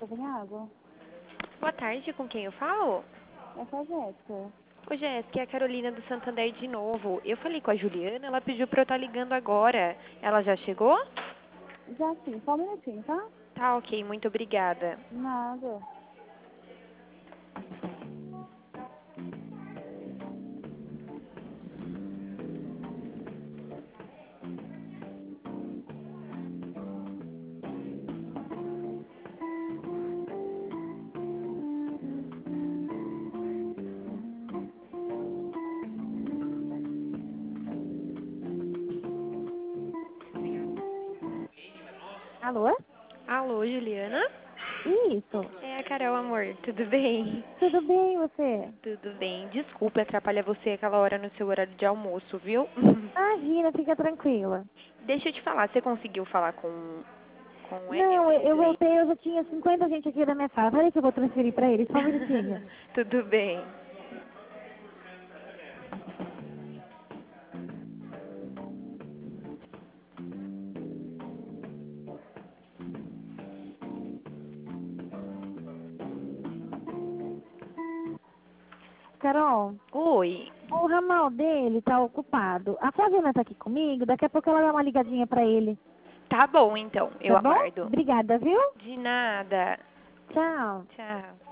tem água? Boa tarde, com quem eu falo? Essa é a Jéssica. Ô, Jéssica, é a Carolina do Santander de novo. Eu falei com a Juliana, ela pediu pra eu estar ligando agora. Ela já chegou? Já sim, só um minutinho, tá? Tá, ok, muito obrigada. Nada. Alô? Alô, Juliana? Isso. É a Carol, amor, tudo bem? Tudo bem, você? Tudo bem. Desculpa atrapalhar você aquela hora no seu horário de almoço, viu? Imagina, fica tranquila. Deixa eu te falar, você conseguiu falar com Não, eu Wesley? voltei, eu já tinha 50 gente aqui na minha sala. Peraí que eu vou transferir pra ele, só um minutinho. Tudo bem. Carol, Oi. o ramal dele tá ocupado. A Flaviana tá aqui comigo, daqui a pouco ela dá uma ligadinha pra ele. Tá bom, então. Eu Tá bom? aguardo. Obrigada, viu? De nada. Tchau. Tchau.